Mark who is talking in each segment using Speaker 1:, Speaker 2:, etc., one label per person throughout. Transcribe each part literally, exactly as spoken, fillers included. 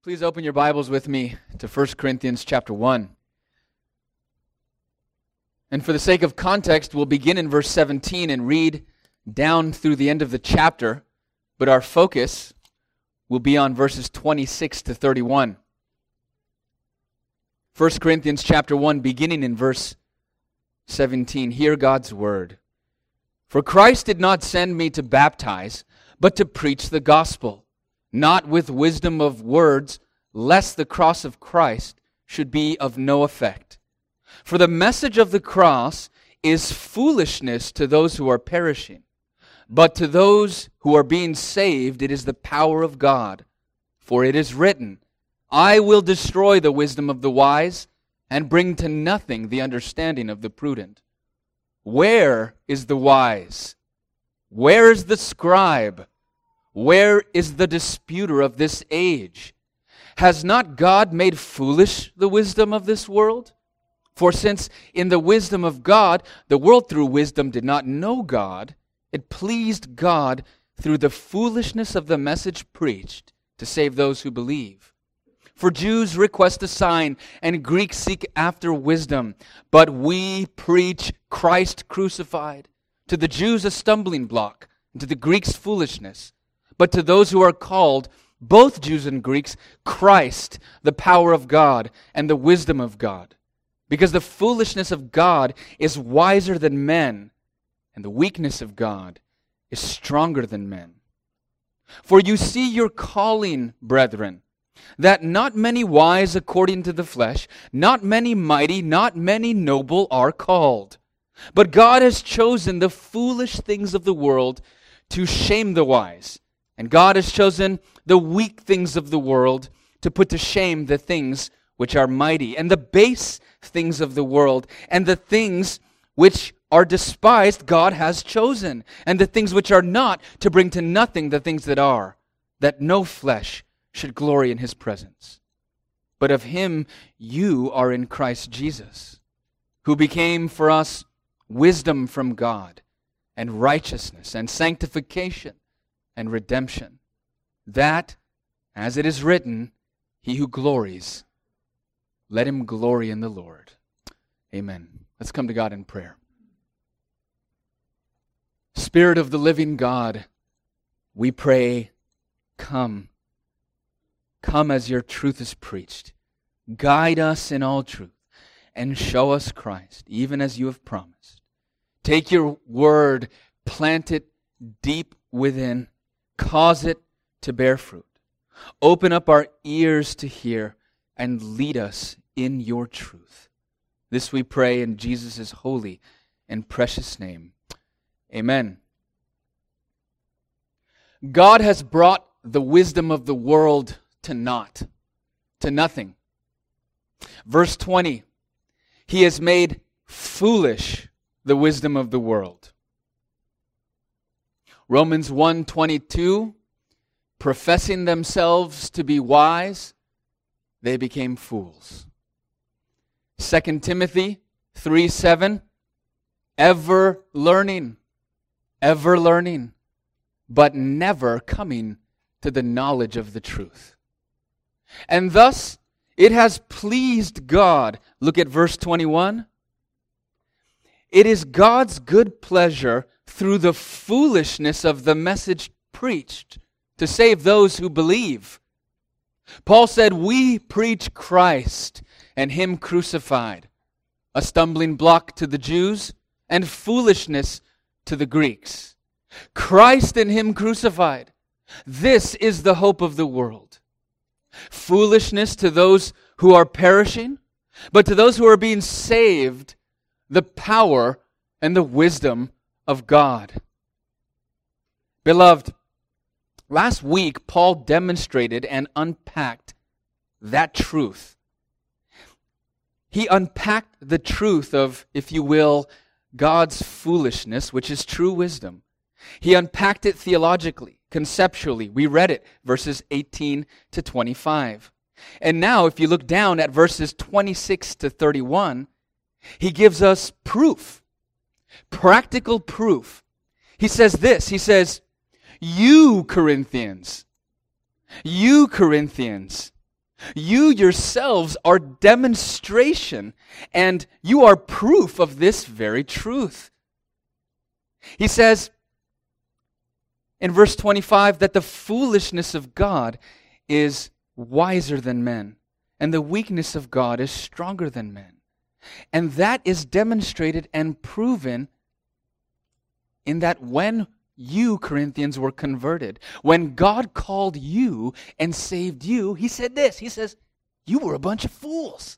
Speaker 1: Please open your Bibles with me to First Corinthians chapter one. And for the sake of context, we'll begin in verse seventeen and read down through the end of the chapter, but our focus will be on verses twenty-six to thirty-one. First Corinthians chapter one, beginning in verse seventeen. Hear God's word. For Christ did not send me to baptize, but to preach the gospel, not with wisdom of words, lest the cross of Christ should be of no effect. For the message of the cross is foolishness to those who are perishing, but to those who are being saved it is the power of God. For it is written, I will destroy the wisdom of the wise, and bring to nothing the understanding of the prudent. Where is the wise? Where is the scribe? Where is the disputer of this age? Has not God made foolish the wisdom of this world? For since in the wisdom of God, the world through wisdom did not know God, it pleased God through the foolishness of the message preached to save those who believe. For Jews request a sign, and Greeks seek after wisdom, but we preach Christ crucified. To the Jews a stumbling block, and to the Greeks foolishness. But to those who are called, both Jews and Greeks, Christ, the power of God and the wisdom of God. Because the foolishness of God is wiser than men, and the weakness of God is stronger than men. For you see your calling, brethren, that not many wise according to the flesh, not many mighty, not many noble are called. But God has chosen the foolish things of the world to shame the wise. And God has chosen the weak things of the world to put to shame the things which are mighty, and the base things of the world, and the things which are despised God has chosen, and the things which are not, to bring to nothing the things that are, that no flesh should glory in his presence. But of him you are in Christ Jesus, who became for us wisdom from God, and righteousness, and sanctification, and redemption, that, as it is written, he who glories, let him glory in the Lord. Amen. Let's come to God in prayer. Spirit of the living God, we pray, come. Come as your truth is preached. Guide us in all truth, and show us Christ, even as you have promised. Take your word, plant it deep within, cause it to bear fruit. Open up our ears to hear and lead us in your truth. This we pray in Jesus' holy and precious name. Amen. God has brought the wisdom of the world to naught, to nothing. Verse twenty, he has made foolish the wisdom of the world. Romans one twenty-two, professing themselves to be wise, they became fools. Second Timothy three seven, ever learning, ever learning, but never coming to the knowledge of the truth. And thus it has pleased God. Look at verse twenty-one. It is God's good pleasure through the foolishness of the message preached to save those who believe. Paul said, we preach Christ and him crucified, a stumbling block to the Jews and foolishness to the Greeks. Christ and him crucified. This is the hope of the world. Foolishness to those who are perishing, but to those who are being saved, the power and the wisdom of God. Beloved, last week Paul demonstrated and unpacked that truth. He unpacked the truth of, if you will, God's foolishness, which is true wisdom. He unpacked it theologically, conceptually. We read it, verses eighteen to twenty-five. And now, if you look down at verses twenty-six to thirty-one, he gives us proof, practical proof. He says this, he says, you Corinthians, you Corinthians, You yourselves are demonstration, and you are proof of this very truth. He says in verse twenty-five that the foolishness of God is wiser than men, and the weakness of God is stronger than men. And that is demonstrated and proven in that when you, Corinthians, were converted, when God called you and saved you, he said this. He says, you were a bunch of fools.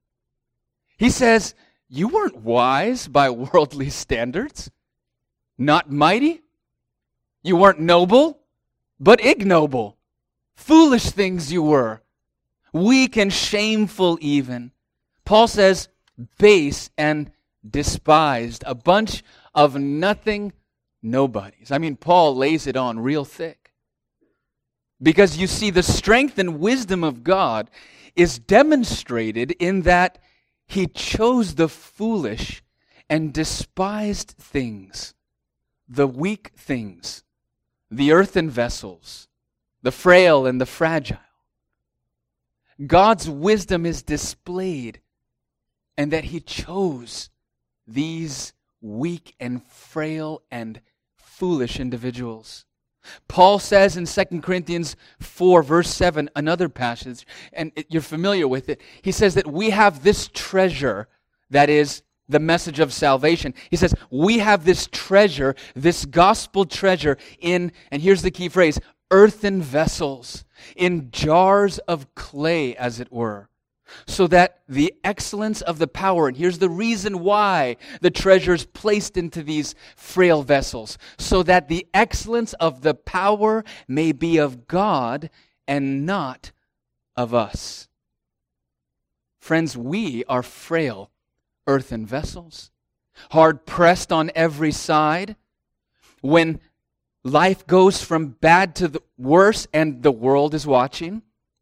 Speaker 1: He says, you weren't wise by worldly standards, not mighty. You weren't noble, but ignoble. Foolish things you were, weak and shameful even. Paul says, base and despised, a bunch of nothing nobodies. I mean, Paul lays it on real thick. Because you see, the strength and wisdom of God is demonstrated in that he chose the foolish and despised things, the weak things, the earthen vessels, the frail and the fragile. God's wisdom is displayed, and that he chose these weak and frail and foolish individuals. Paul says in Second Corinthians four, verse seven, another passage, and it, you're familiar with it. He says that we have this treasure, that is the message of salvation. He says, we have this treasure, this gospel treasure in, and here's the key phrase, earthen vessels, in jars of clay, as it were, so that the excellence of the power, and here's the reason why the treasure is placed into these frail vessels, so that the excellence of the power may be of God and not of us. Friends, we are frail earthen vessels, hard pressed on every side. When life goes from bad to the worse and the world is watching,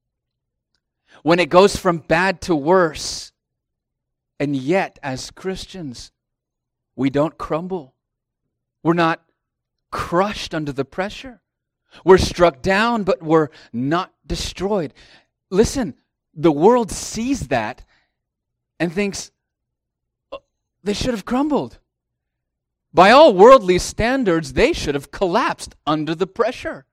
Speaker 1: when it goes from bad to worse, and yet as Christians, we don't crumble. We're not crushed under the pressure. We're struck down, but we're not destroyed. Listen, the world sees that and thinks, oh, they should have crumbled. By all worldly standards, they should have collapsed under the pressure.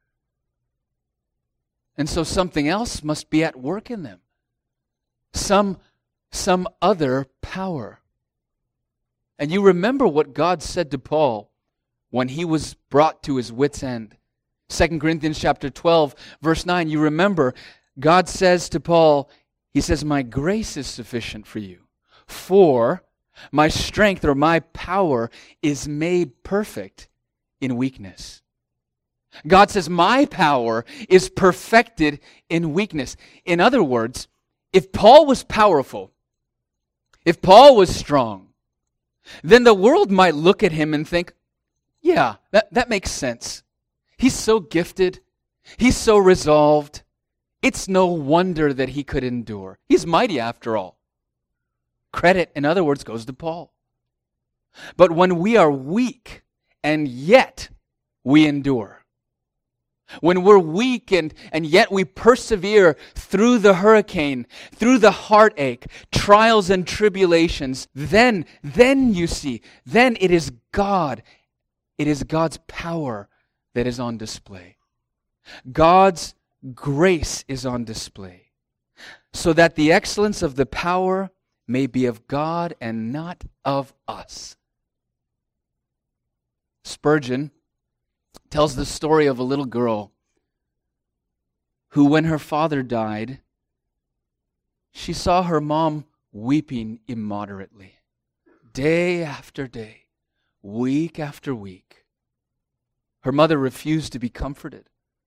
Speaker 1: And so something else must be at work in them. Some, some other power. And you remember what God said to Paul when he was brought to his wit's end. Second Corinthians chapter twelve, verse nine, you remember God says to Paul, he says, my grace is sufficient for you, for my strength or my power is made perfect in weakness. God says, my power is perfected in weakness. In other words, if Paul was powerful, if Paul was strong, then the world might look at him and think, yeah, that, that makes sense. He's so gifted. He's so resolved. It's no wonder that he could endure. He's mighty after all. Credit, in other words, goes to Paul. But when we are weak and yet we endure, when we're weak and, and yet we persevere through the hurricane, through the heartache, trials and tribulations, then, then you see, then it is God, it is God's power that is on display. God's grace is on display, so that the excellence of the power may be of God and not of us. Spurgeon tells the story of a little girl who, when her father died, she saw her mom weeping immoderately, day after day, week after week. Her mother refused to be comforted.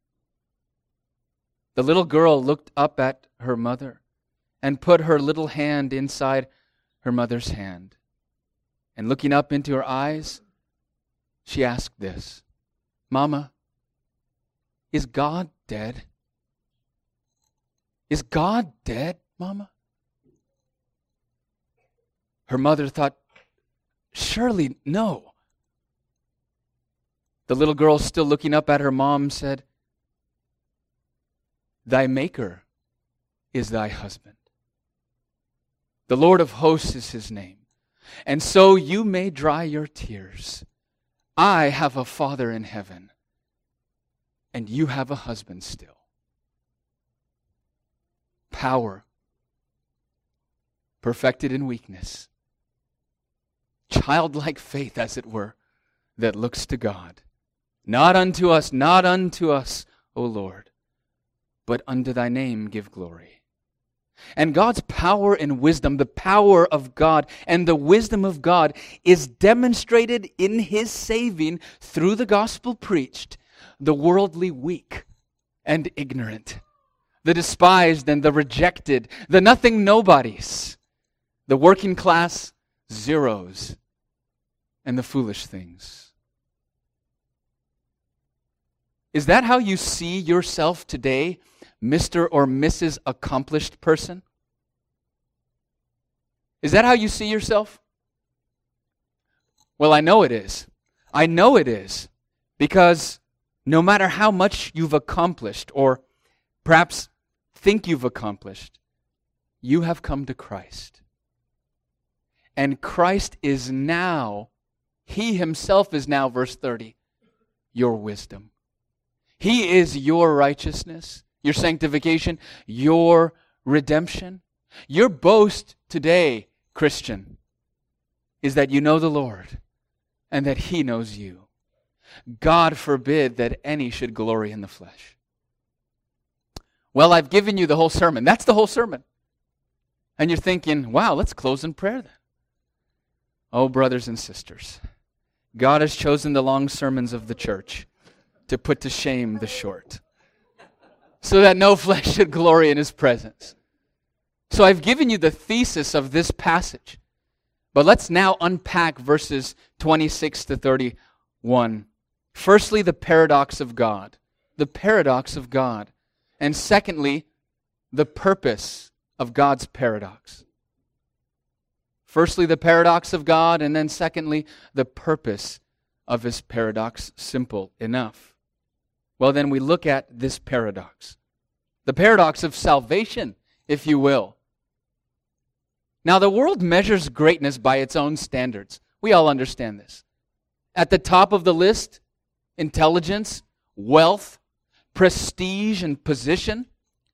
Speaker 1: The little girl looked up at her mother and put her little hand inside her mother's hand. And looking up into her eyes, she asked this, Mama, is God dead? Is God dead, Mama? Her mother thought, surely no. The little girl, still looking up at her mom, said, Thy Maker is thy husband. The Lord of hosts is his name. And so you may dry your tears. I have a Father in heaven, and you have a husband still. Power, perfected in weakness. Childlike faith, as it were, that looks to God. Not unto us, not unto us, O Lord, but unto thy name give glory. And God's power and wisdom, the power of God and the wisdom of God is demonstrated in his saving through the gospel preached, the worldly weak and ignorant, the despised and the rejected, the nothing nobodies, the working class zeros, and the foolish things. Is that how you see yourself today, Mister or Missus Accomplished Person? Is that how you see yourself? Well, I know it is. I know it is. Because no matter how much you've accomplished, or perhaps think you've accomplished, you have come to Christ. And Christ is now, he himself is now, verse thirty, your wisdom. He is your righteousness, your sanctification, your redemption. Your boast today, Christian, is that you know the Lord and that he knows you. God forbid that any should glory in the flesh. Well, I've given you the whole sermon. That's the whole sermon. And you're thinking, wow, let's close in prayer then. Oh, brothers and sisters, God has chosen the long sermons of the church to put to shame the short, so that no flesh should glory in his presence. So I've given you the thesis of this passage. But let's now unpack verses twenty-six to thirty-one. Firstly, the paradox of God. The paradox of God. And secondly, the purpose of God's paradox. Firstly, the paradox of God, and then secondly, the purpose of his paradox. Simple enough. Well, then we look at this paradox. The paradox of salvation, if you will. Now, the world measures greatness by its own standards. We all understand this. At the top of the list, intelligence, wealth, prestige, and position.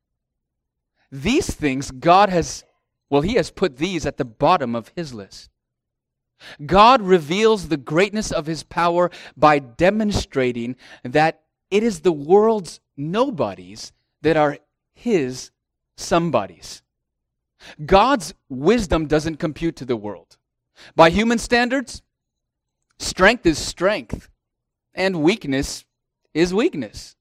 Speaker 1: These things God has, well, he has put these at the bottom of his list. God reveals the greatness of his power by demonstrating that it is the world's nobodies that are his somebodies. God's wisdom doesn't compute to the world. By human standards, strength is strength, and weakness is weakness.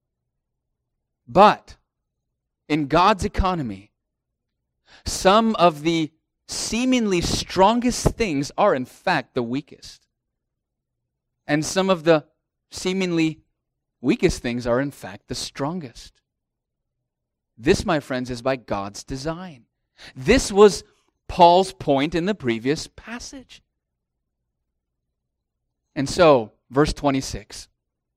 Speaker 1: But in God's economy, some of the seemingly strongest things are in fact the weakest. And some of the seemingly weakest things are in fact the strongest. This, my friends, is by God's design. This was Paul's point in the previous passage. And so, verse twenty-six.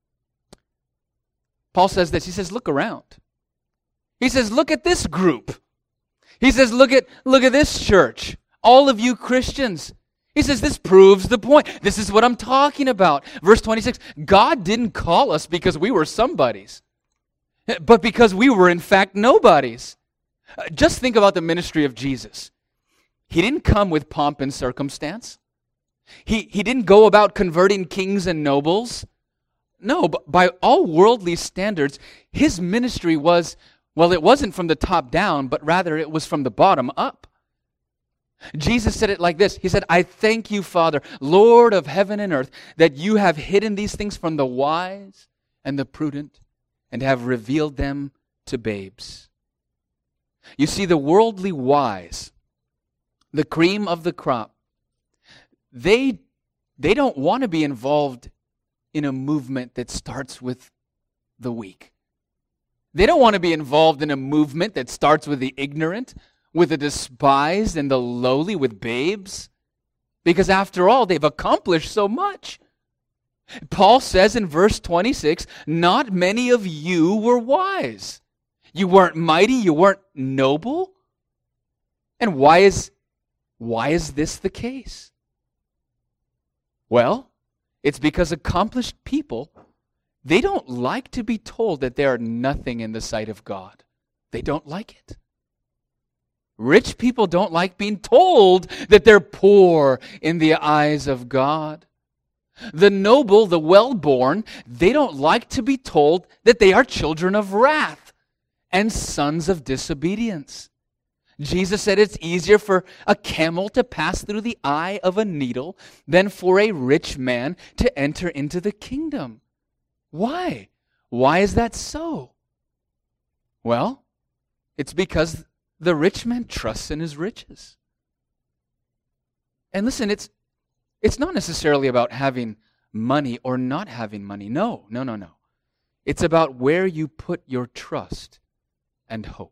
Speaker 1: Paul says this. He says, look around. He says, look at this group. He says, look at, look at this church. All of you Christians. He says, this proves the point. This is what I'm talking about. Verse twenty-six, God didn't call us because we were somebodies, but because we were in fact nobodies. Just think about the ministry of Jesus. He didn't come with pomp and circumstance. He, he didn't go about converting kings and nobles. No, but by all worldly standards, his ministry was, well, it wasn't from the top down, but rather it was from the bottom up. Jesus said it like this. He said, I thank you, Father, Lord of heaven and earth, that you have hidden these things from the wise and the prudent and have revealed them to babes. You see, the worldly wise, the cream of the crop, they, they don't want to be involved in a movement that starts with the weak. They don't want to be involved in a movement that starts with the ignorant, with the despised and the lowly, with babes. Because after all, they've accomplished so much. Paul says in verse twenty-six, not many of you were wise. You weren't mighty, you weren't noble? And why is why is this the case? Well, it's because accomplished people, they don't like to be told that they are nothing in the sight of God. They don't like it. Rich people don't like being told that they're poor in the eyes of God. The noble, the well-born, they don't like to be told that they are children of wrath and sons of disobedience. Jesus said it's easier for a camel to pass through the eye of a needle than for a rich man to enter into the kingdom. Why? Why is that so? Well, it's because the rich man trusts in his riches. And listen, it's it's not necessarily about having money or not having money. No, no, no, no. It's about where you put your trust and hope.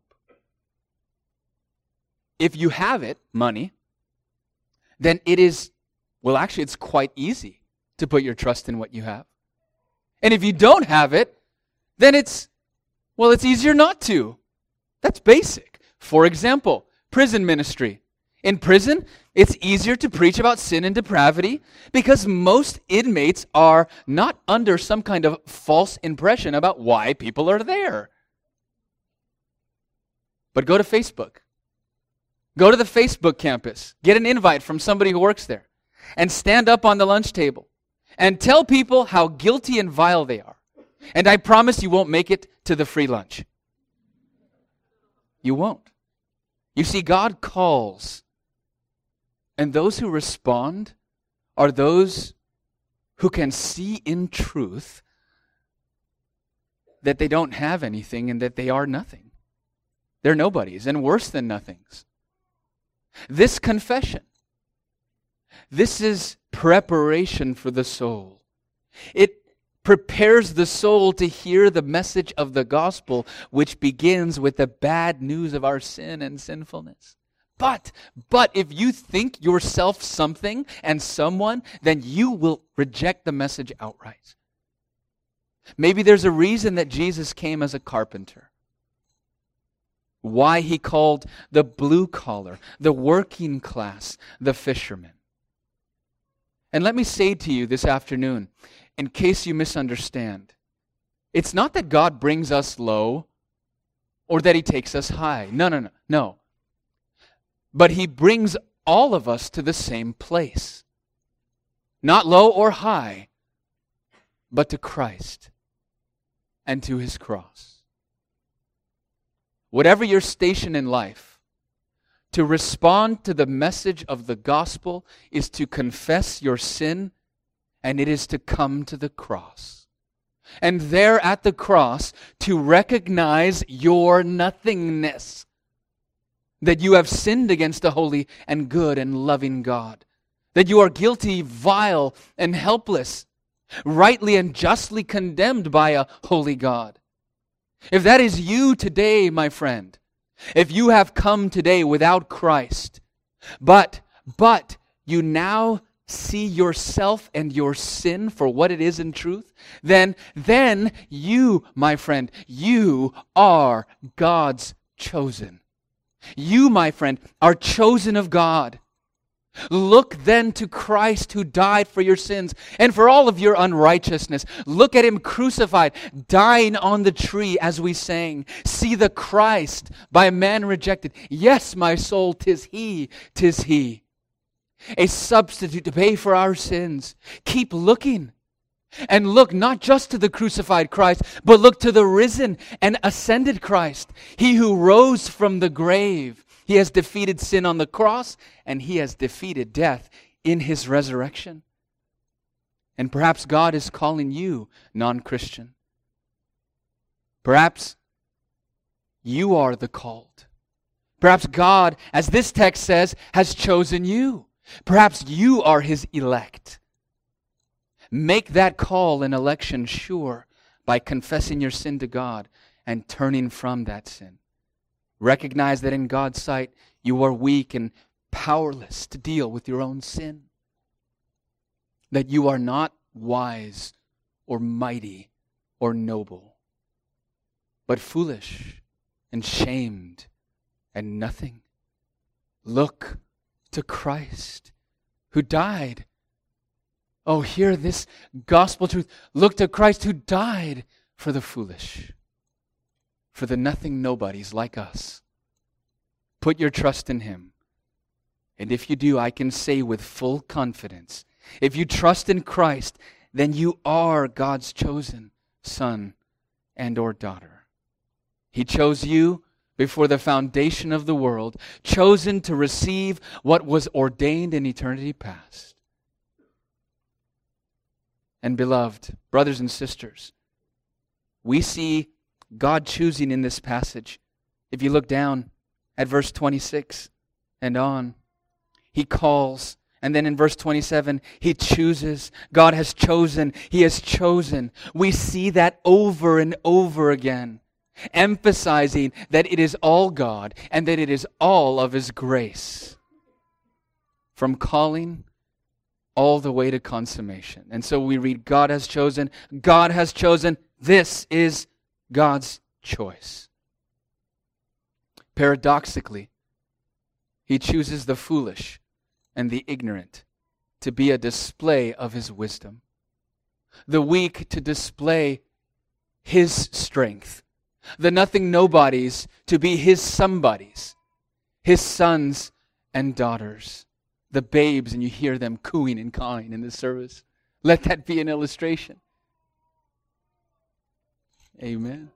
Speaker 1: If you have it, money, then it is, well, actually, it's quite easy to put your trust in what you have. And if you don't have it, then it's, well, it's easier not to. That's basic. For example, prison ministry. In prison, it's easier to preach about sin and depravity because most inmates are not under some kind of false impression about why people are there. But go to Facebook. Go to the Facebook campus. Get an invite from somebody who works there. And stand up on the lunch table. And tell people how guilty and vile they are. And I promise you won't make it to the free lunch. You won't. You see, God calls. And those who respond are those who can see in truth that they don't have anything and that they are nothing. They're nobodies and worse than nothings. This confession, this is preparation for the soul. It prepares the soul to hear the message of the gospel, which begins with the bad news of our sin and sinfulness. But, but if you think yourself something and someone, then you will reject the message outright. Maybe there's a reason that Jesus came as a carpenter. Why he called the blue collar, the working class, the fishermen. And let me say to you this afternoon, in case you misunderstand, it's not that God brings us low or that he takes us high. No, no, no, no. But he brings all of us to the same place. Not low or high, but to Christ and to his cross. Whatever your station in life, to respond to the message of the gospel is to confess your sin, and it is to come to the cross. And there at the cross, to recognize your nothingness, that you have sinned against a holy and good and loving God, that you are guilty, vile, and helpless, rightly and justly condemned by a holy God. If that is you today, my friend, if you have come today without Christ, but, but you now see yourself and your sin for what it is in truth, then, then you, my friend, you are God's chosen. You, my friend, are chosen of God. Look then to Christ who died for your sins and for all of your unrighteousness. Look at him crucified, dying on the tree as we sang. See the Christ by man rejected. Yes, my soul, 'tis he, 'tis he. A substitute to pay for our sins. Keep looking. And look not just to the crucified Christ, but look to the risen and ascended Christ. He who rose from the grave. He has defeated sin on the cross, and he has defeated death in his resurrection. And perhaps God is calling you, non-Christian. Perhaps you are the called. Perhaps God, as this text says, has chosen you. Perhaps you are his elect. Make that call and election sure by confessing your sin to God and turning from that sin. Recognize that in God's sight, you are weak and powerless to deal with your own sin. That you are not wise or mighty or noble, but foolish and shamed and nothing. Look to Christ who died. Oh, hear this gospel truth. Look to Christ who died for the foolish, for the nothing nobodies like us. Put your trust in Him. And if you do, I can say with full confidence, if you trust in Christ, then you are God's chosen son and or daughter. He chose you before the foundation of the world, chosen to receive what was ordained in eternity past. And beloved, brothers and sisters, we see God choosing in this passage. If you look down at verse twenty-six and on, He calls. And then in verse twenty-seven, He chooses. God has chosen. He has chosen. We see that over and over again, emphasizing that it is all God and that it is all of His grace. From calling all the way to consummation. And so we read, God has chosen. God has chosen. This is God's choice. Paradoxically, He chooses the foolish and the ignorant to be a display of His wisdom, the weak to display His strength, the nothing nobodies to be His somebodies, His sons and daughters, the babes, and you hear them cooing and cawing in the service. Let that be an illustration. Amen.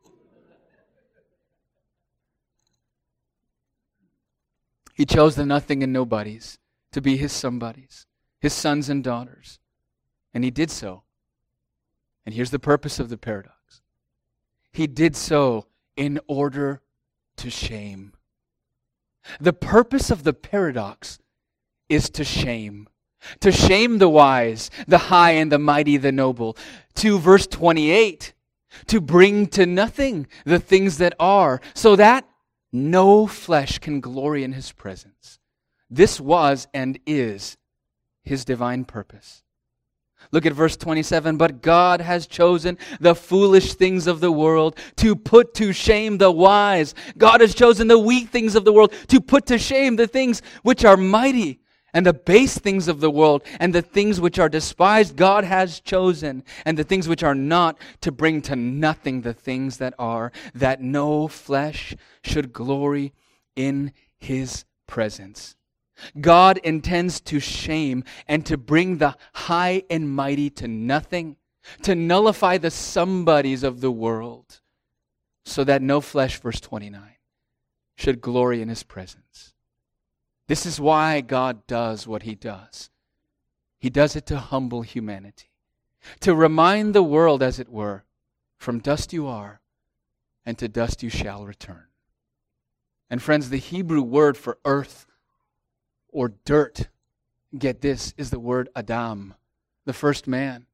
Speaker 1: He chose the nothing and nobodies to be His somebodies, His sons and daughters. And He did so. And here's the purpose of the paradox. He did so in order to shame. The purpose of the paradox is to shame. To shame the wise, the high and the mighty, the noble. To verse twenty-eight, to bring to nothing the things that are, so that no flesh can glory in His presence. This was and is His divine purpose. Look at verse twenty-seven. But God has chosen the foolish things of the world to put to shame the wise. God has chosen the weak things of the world to put to shame the things which are mighty, and the base things of the world, and the things which are despised. God has chosen, and the things which are not, to bring to nothing the things that are, that no flesh should glory in His presence. God intends to shame and to bring the high and mighty to nothing, to nullify the somebodies of the world, so that no flesh, verse twenty-nine, should glory in His presence. This is why God does what He does. He does it to humble humanity, to remind the world, as it were, from dust you are, and to dust you shall return. And friends, the Hebrew word for earth or dirt, get this, is the word Adam, the first man.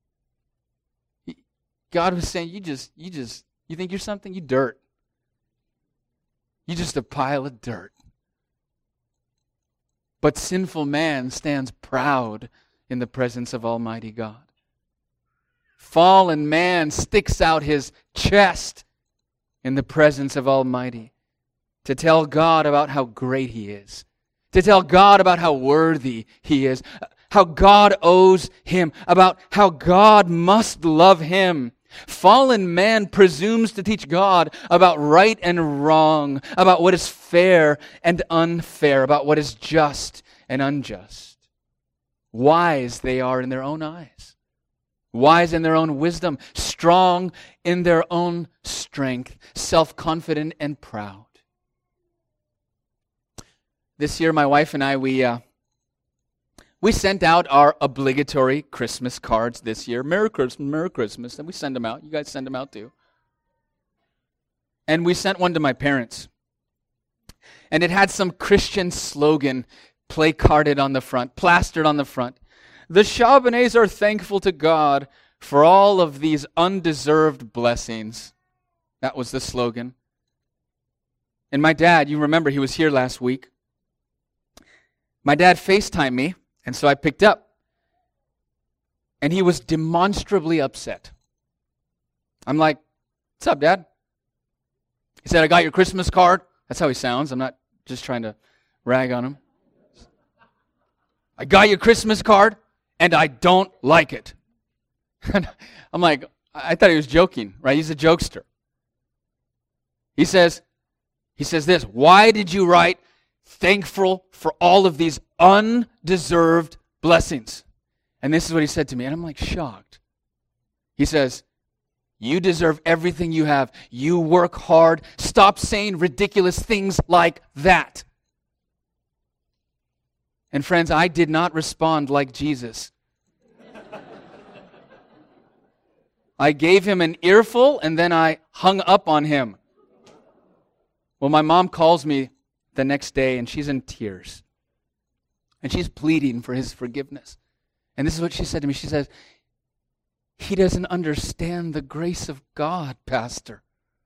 Speaker 1: God was saying, you just, you just, you think you're something? You dirt. You're just a pile of dirt. But sinful man stands proud in the presence of Almighty God. Fallen man sticks out his chest in the presence of Almighty to tell God about how great He is, to tell God about how worthy He is, how God owes him, about how God must love him. Fallen man presumes to teach God about right and wrong, about what is fair and unfair, about what is just and unjust. Wise they are in their own eyes, wise in their own wisdom, strong in their own strength, self-confident and proud. This year, my wife and I, we uh, we sent out our obligatory Christmas cards this year. Merry Christmas, Merry Christmas. And we send them out. You guys send them out too. And we sent one to my parents. And it had some Christian slogan placarded on the front, plastered on the front. The Charbonnets are thankful to God for all of these undeserved blessings. That was the slogan. And my dad, you remember he was here last week. My dad FaceTimed me, and so I picked up. And he was demonstrably upset. I'm like, what's up, Dad? He said, I got your Christmas card. That's how he sounds. I'm not just trying to rag on him. I got your Christmas card, and I don't like it. I'm like, I thought he was joking, right? He's a jokester. He says, he says this, why did you write thankful for all of these undeserved blessings? And this is what he said to me, and I'm like shocked. He says, you deserve everything you have. You work hard. Stop saying ridiculous things like that. And friends, I did not respond like Jesus. I gave him an earful and then I hung up on him. Well, my mom calls me the next day and she's in tears. And she's pleading for his forgiveness. And this is what she said to me. She says, he doesn't understand the grace of God, Pastor.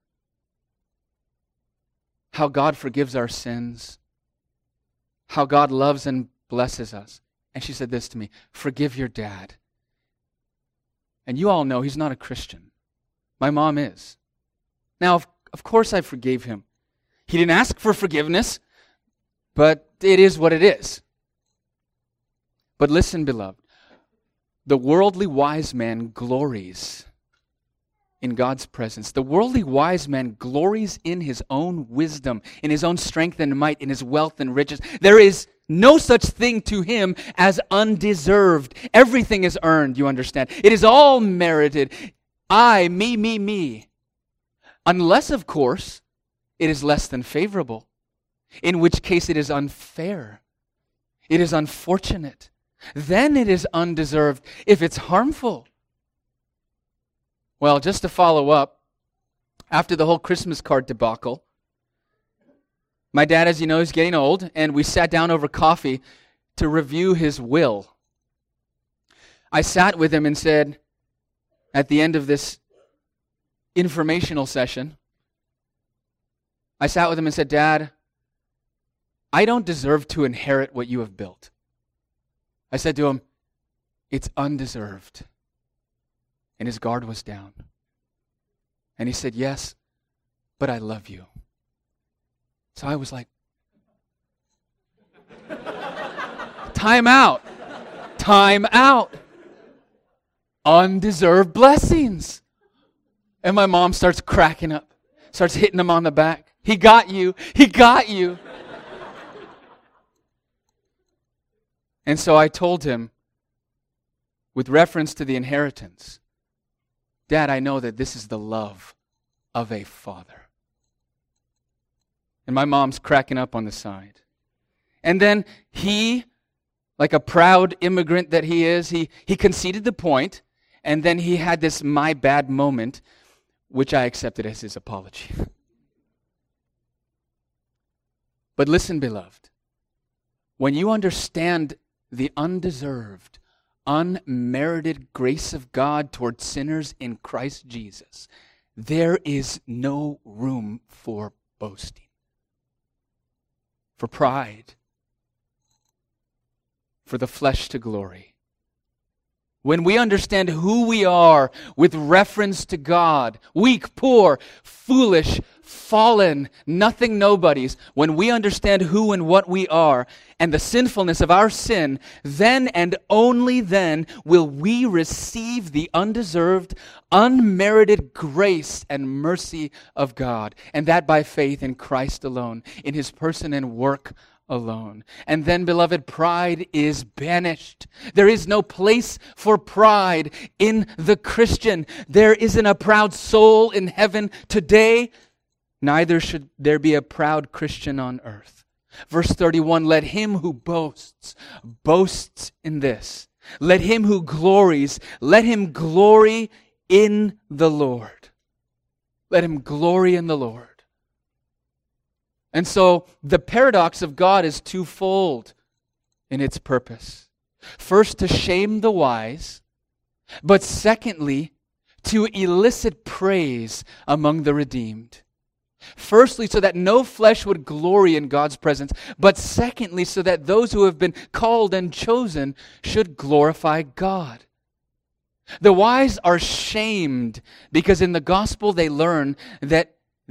Speaker 1: How God forgives our sins. How God loves and blesses us. And she said this to me, forgive your dad. And you all know he's not a Christian. My mom is. Now, of, of course I forgave him. He didn't ask for forgiveness, but it is what it is. But listen, beloved, the worldly wise man glories in God's presence. The worldly wise man glories in his own wisdom, in his own strength and might, in his wealth and riches. There is no such thing to him as undeserved. Everything is earned, you understand. It is all merited. I, me, me, me. Unless, of course, it is less than favorable, in which case it is unfair. It is unfortunate. Then it is undeserved if it's harmful. Well, just to follow up, after the whole Christmas card debacle, my dad, as you know, is getting old, and we sat down over coffee to review his will. I sat with him and said, at the end of this informational session, I sat with him and said, Dad, I don't deserve to inherit what you have built. I said to him, it's undeserved. And his guard was down. And he said, yes, but I love you. So I was like, time out. Time out. Undeserved blessings. And my mom starts cracking up, starts hitting him on the back. He got you. He got you. And so I told him, with reference to the inheritance, Dad, I know that this is the love of a father. And my mom's cracking up on the side. And then he, like a proud immigrant that he is, he, he conceded the point, and then he had this my bad moment, which I accepted as his apology. But listen, beloved, when you understand the undeserved, unmerited grace of God toward sinners in Christ Jesus, there is no room for boasting, for pride, for the flesh to glory. When we understand who we are with reference to God, weak, poor, foolish, fallen, nothing nobodies, when we understand who and what we are and the sinfulness of our sin, then and only then will we receive the undeserved, unmerited grace and mercy of God, and that by faith in Christ alone, in His person and work alone. And then, beloved, pride is banished. There is no place for pride in the Christian. There isn't a proud soul in heaven today. Neither should there be a proud Christian on earth. Verse thirty-one, let him who boasts, boasts in this. Let him who glories, let him glory in the Lord. Let him glory in the Lord. And so the paradox of God is twofold in its purpose. First, to shame the wise, but secondly, to elicit praise among the redeemed. Firstly, so that no flesh would glory in God's presence, but secondly, so that those who have been called and chosen should glorify God. The wise are shamed because in the gospel they learn that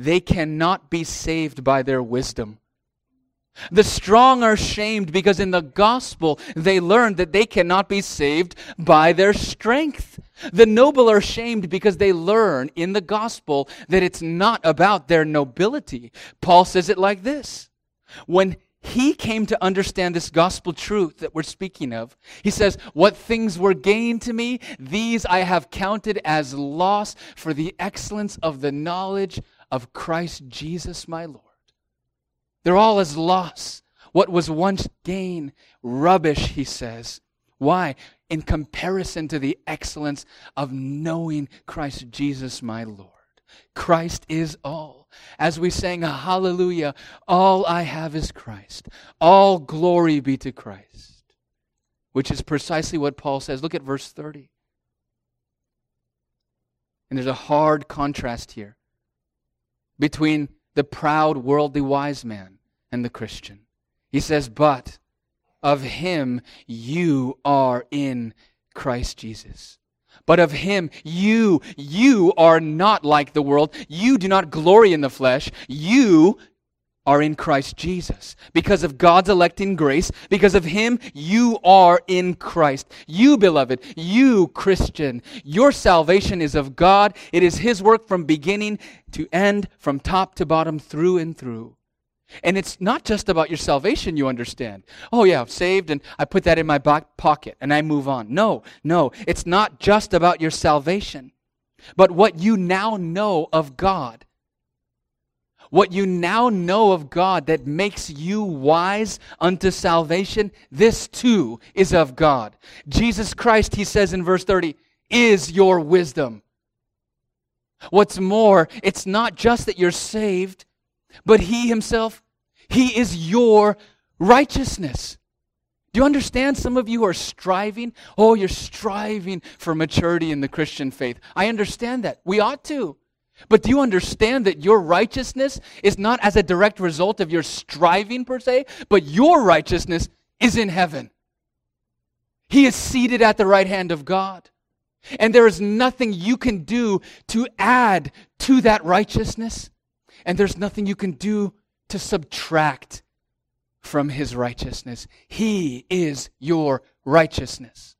Speaker 1: they cannot be saved by their wisdom. The strong are shamed because in the gospel they learn that they cannot be saved by their strength. The noble are shamed because they learn in the gospel that it's not about their nobility. Paul says it like this. When he came to understand this gospel truth that we're speaking of, he says, what things were gained to me, these I have counted as loss for the excellence of the knowledge of Christ Jesus my Lord. They're all as loss. What was once gain, rubbish, he says. Why? In comparison to the excellence of knowing Christ Jesus my Lord. Christ is all. As we sang, hallelujah, all I have is Christ. All glory be to Christ. Which is precisely what Paul says. Look at verse thirty. And there's a hard contrast here between the proud, worldly wise man and the Christian. He says, but of him you are in Christ Jesus. But of him you, you are not like the world. You do not glory in the flesh. You are in Christ Jesus. Because of God's electing grace, because of him, you are in Christ. You, beloved, you, Christian, your salvation is of God. It is his work from beginning to end, from top to bottom, through and through. And it's not just about your salvation, you understand. Oh yeah, I'm saved and I put that in my back pocket and I move on. No, no, it's not just about your salvation, but what you now know of God. What you now know of God that makes you wise unto salvation, this too is of God. Jesus Christ, he says in verse thirty, is your wisdom. What's more, it's not just that you're saved, but he himself, he is your righteousness. Do you understand? Some of you are striving. Oh, you're striving for maturity in the Christian faith. I understand that. We ought to. But do you understand that your righteousness is not as a direct result of your striving per se, but your righteousness is in heaven. He is seated at the right hand of God. And there is nothing you can do to add to that righteousness. And there's nothing you can do to subtract from his righteousness. He is your righteousness.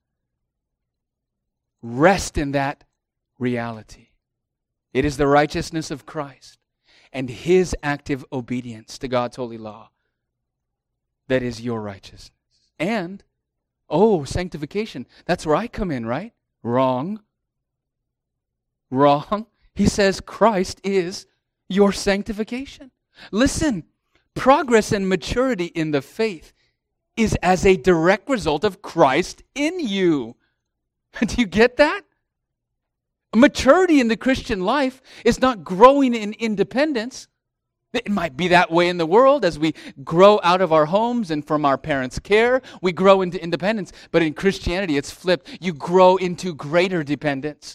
Speaker 1: Rest in that reality. It is the righteousness of Christ and his active obedience to God's holy law that is your righteousness. And, oh, sanctification, that's where I come in, right? Wrong. Wrong. He says Christ is your sanctification. Listen, progress and maturity in the faith is as a direct result of Christ in you. Do you get that? Maturity in the Christian life is not growing in independence. It might be that way in the world as we grow out of our homes and from our parents' care. We grow into independence. But in Christianity, it's flipped. You grow into greater dependence.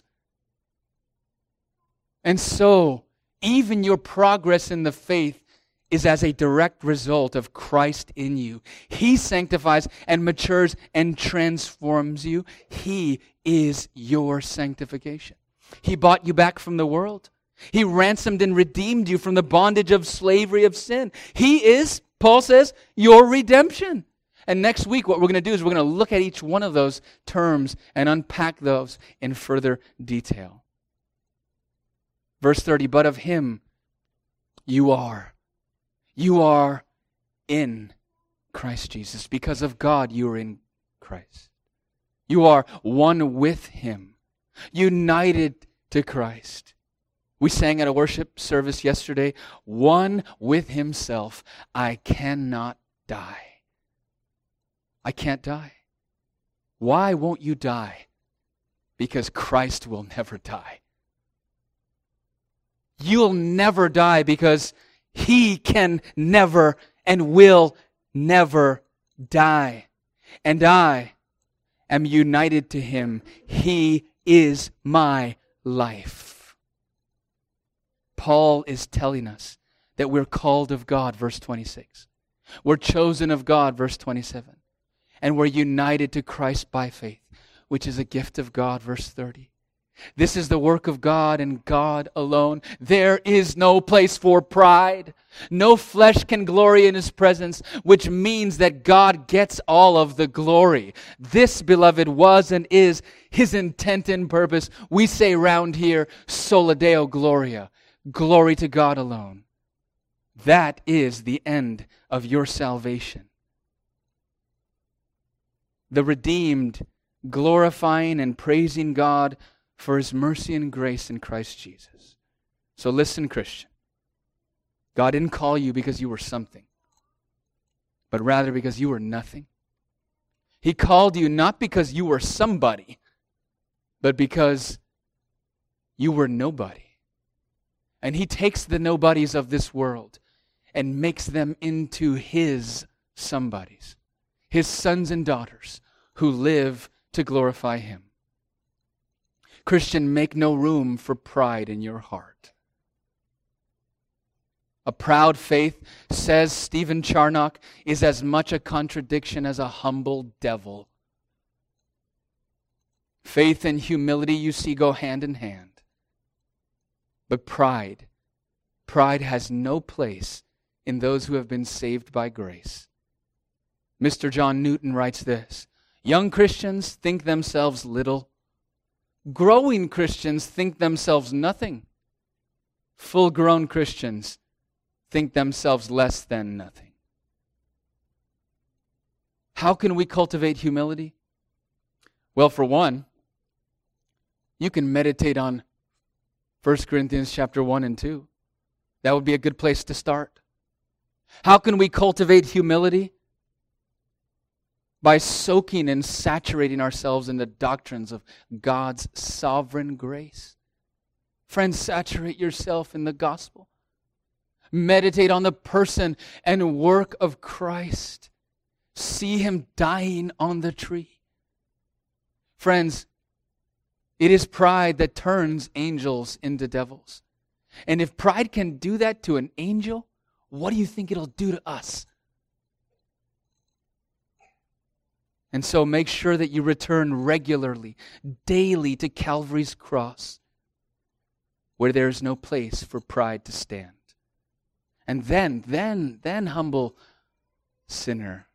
Speaker 1: And so, even your progress in the faith is as a direct result of Christ in you. He sanctifies and matures and transforms you. He is your sanctification. He bought you back from the world. He ransomed and redeemed you from the bondage of slavery of sin. He is, Paul says, your redemption. And next week what we're going to do is we're going to look at each one of those terms and unpack those in further detail. Verse thirty, but of him you are. You are in Christ Jesus. Because of God you are in Christ. You are one with him. United to Christ. We sang at a worship service yesterday, one with himself, I cannot die. I can't die. Why won't you die? Because Christ will never die. You'll never die because he can never and will never die. And I am united to him. He is my life. Paul is telling us that we're called of God, verse twenty-six. We're chosen of God, verse twenty-seven. And we're united to Christ by faith, which is a gift of God, verse thirty. This is the work of God and God alone. There is no place for pride. No flesh can glory in His presence, which means that God gets all of the glory. This, beloved, was and is His intent and purpose. We say round here, Sola Deo Gloria, glory to God alone. That is the end of your salvation. The redeemed glorifying and praising God for His mercy and grace in Christ Jesus. So listen, Christian. God didn't call you because you were something, but rather because you were nothing. He called you not because you were somebody, but because you were nobody. And He takes the nobodies of this world and makes them into His somebodies, His sons and daughters who live to glorify Him. Christian, make no room for pride in your heart. A proud faith, says Stephen Charnock, is as much a contradiction as a humble devil. Faith and humility, you see, go hand in hand. But pride, pride has no place in those who have been saved by grace. Mister John Newton writes this: young Christians think themselves little. Growing Christians think themselves nothing. Full-grown Christians think themselves less than nothing. How can we cultivate humility? Well, for one, you can meditate on First Corinthians chapter one and two. That would be a good place to start. How can we cultivate humility? By soaking and saturating ourselves in the doctrines of God's sovereign grace. Friends, saturate yourself in the gospel. Meditate on the person and work of Christ. See Him dying on the tree. Friends, it is pride that turns angels into devils. And if pride can do that to an angel, what do you think it'll do to us? And so make sure that you return regularly, daily to Calvary's cross, where there is no place for pride to stand. And then, then, then, humble sinner,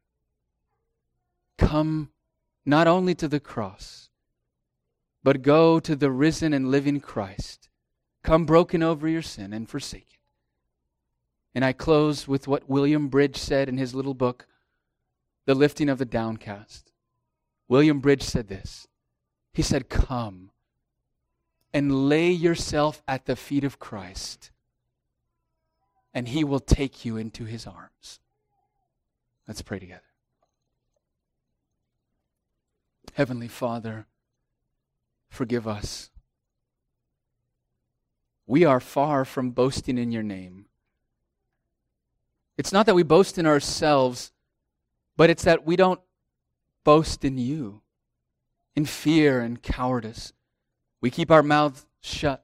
Speaker 1: come not only to the cross, but go to the risen and living Christ. Come broken over your sin and forsaken. And I close with what William Bridge said in his little book, The Lifting of the Downcast. William Bridge said this. He said, come and lay yourself at the feet of Christ, and He will take you into His arms. Let's pray together. Heavenly Father, forgive us. We are far from boasting in your name. It's not that we boast in ourselves, but it's that we don't boast in you, in fear and cowardice. We keep our mouths shut.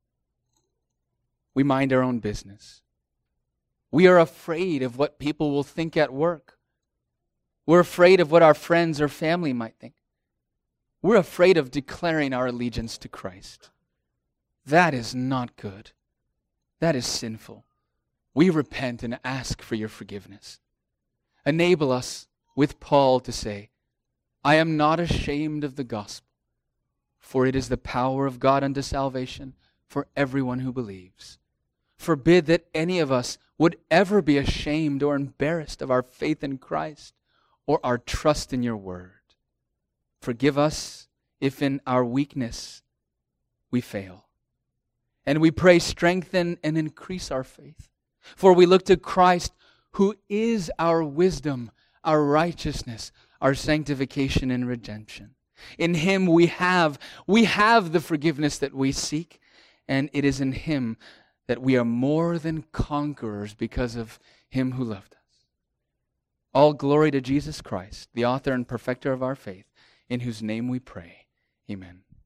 Speaker 1: We mind our own business. We are afraid of what people will think at work. We're afraid of what our friends or family might think. We're afraid of declaring our allegiance to Christ. That is not good. That is sinful. We repent and ask for your forgiveness. Enable us with Paul to say, I am not ashamed of the gospel, for it is the power of God unto salvation for everyone who believes. Forbid that any of us would ever be ashamed or embarrassed of our faith in Christ or our trust in your word. Forgive us if in our weakness we fail. And we pray, strengthen and increase our faith. For we look to Christ, who is our wisdom, our righteousness, our sanctification and redemption. In Him we have, we have the forgiveness that we seek, and it is in Him that we are more than conquerors because of Him who loved us. All glory to Jesus Christ, the author and perfecter of our faith, in whose name we pray. Amen.